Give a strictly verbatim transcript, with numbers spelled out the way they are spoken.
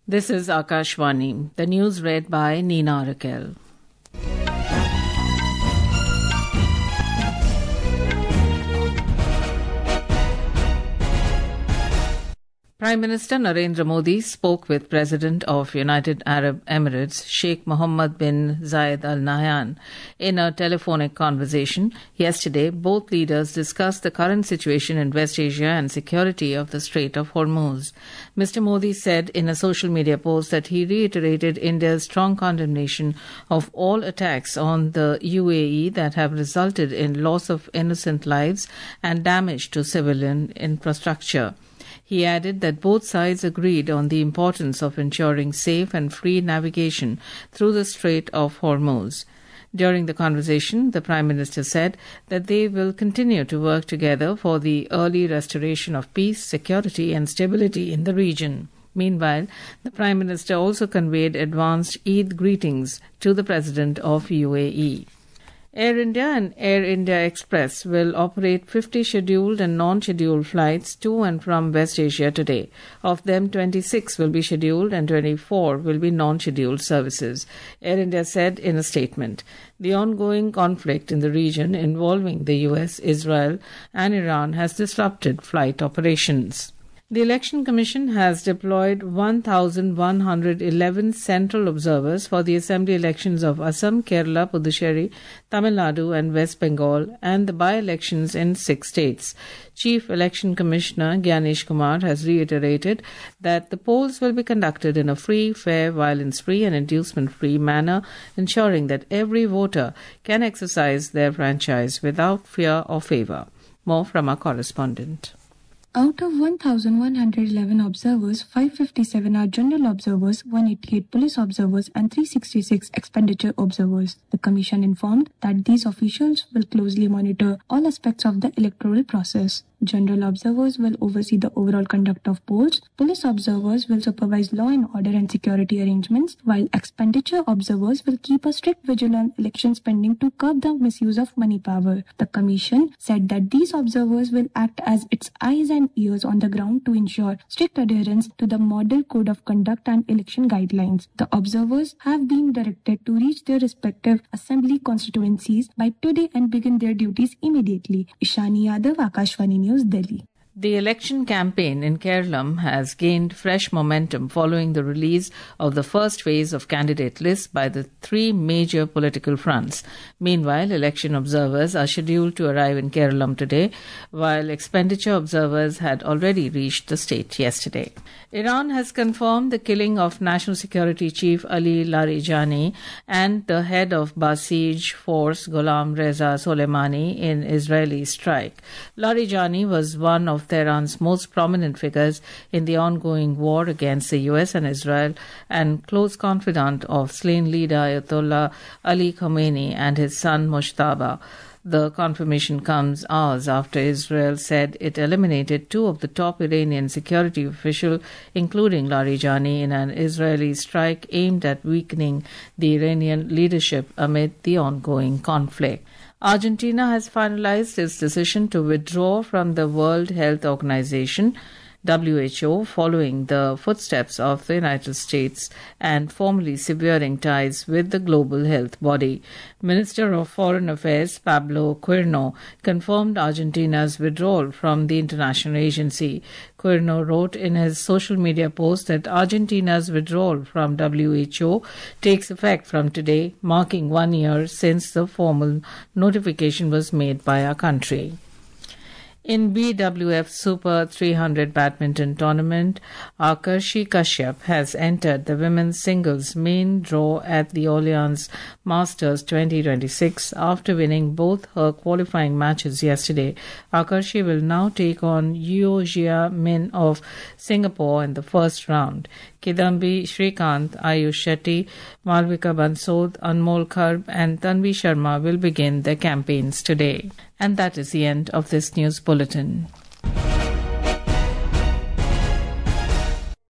This is Akashvani. The news read by Neena Raquel. Prime Minister Narendra Modi spoke with President of United Arab Emirates Sheikh Mohammed bin Zayed Al Nahyan in a telephonic conversation. Yesterday, both leaders discussed the current situation in West Asia and security of the Strait of Hormuz. Mister Modi said in a social media post that he reiterated India's strong condemnation of all attacks on the U A E that have resulted in loss of innocent lives and damage to civilian infrastructure. He added that both sides agreed on the importance of ensuring safe and free navigation through the Strait of Hormuz. During the conversation, the Prime Minister said that they will continue to work together for the early restoration of peace, security and stability in the region. Meanwhile, the Prime Minister also conveyed advanced Eid greetings to the President of U A E. Air India and Air India Express will operate fifty scheduled and non-scheduled flights to and from West Asia today. Of them, twenty-six will be scheduled and twenty-four will be non-scheduled services. Air India said in a statement, the ongoing conflict in the region involving the U S, Israel and Iran has disrupted flight operations. The Election Commission has deployed one thousand one hundred eleven central observers for the assembly elections of Assam, Kerala, Puducherry, Tamil Nadu and West Bengal and the by-elections in six states. Chief Election Commissioner Gyanesh Kumar has reiterated that the polls will be conducted in a free, fair, violence-free and inducement-free manner, ensuring that every voter can exercise their franchise without fear or favour. More from our correspondent. Out of one thousand one hundred eleven observers, five hundred fifty-seven are general observers, one hundred eighty-eight police observers and three hundred sixty-six expenditure observers. The Commission informed that these officials will closely monitor all aspects of the electoral process. General observers will oversee the overall conduct of polls. Police observers will supervise law and order and security arrangements, while expenditure observers will keep a strict vigil on election spending to curb the misuse of money power. The Commission said that these observers will act as its eyes and ears on the ground to ensure strict adherence to the Model Code of Conduct and election guidelines. The observers have been directed to reach their respective assembly constituencies by today and begin their duties immediately. Ishani Yadav, Akashvani News, Delhi. The election campaign in Kerala has gained fresh momentum following the release of the first phase of candidate lists by the three major political fronts. Meanwhile, election observers are scheduled to arrive in Kerala today, while expenditure observers had already reached the state yesterday. Iran has confirmed the killing of National Security Chief Ali Larijani and the head of Basij Force Gholam Reza Soleimani in Israeli strike. Larijani was one of Tehran's most prominent figures in the ongoing war against the U S and Israel and close confidant of slain leader Ayatollah Ali Khamenei and his son Mojtaba. The confirmation comes hours after Israel said it eliminated two of the top Iranian security officials, including Larijani, in an Israeli strike aimed at weakening the Iranian leadership amid the ongoing conflict. Argentina has finalized its decision to withdraw from the World Health Organization W H O following the footsteps of the United States and formally severing ties with the global health body. Minister of Foreign Affairs Pablo Quirno confirmed Argentina's withdrawal from the international agency. Quirno wrote in his social media post that Argentina's withdrawal from W H O takes effect from today, marking one year since the formal notification was made by our country. In B W F Super three hundred badminton tournament, Akarshi Kashyap has entered the women's singles main draw at the Orleans Masters twenty twenty-six after winning both her qualifying matches yesterday. Akarshi will now take on Yeo Jia Min of Singapore in the first round. Kidambi Shrikant, Ayush Shetty, Malvika Bansod, Anmol Kharb and Tanvi Sharma will begin their campaigns today. And that is the end of this news bulletin.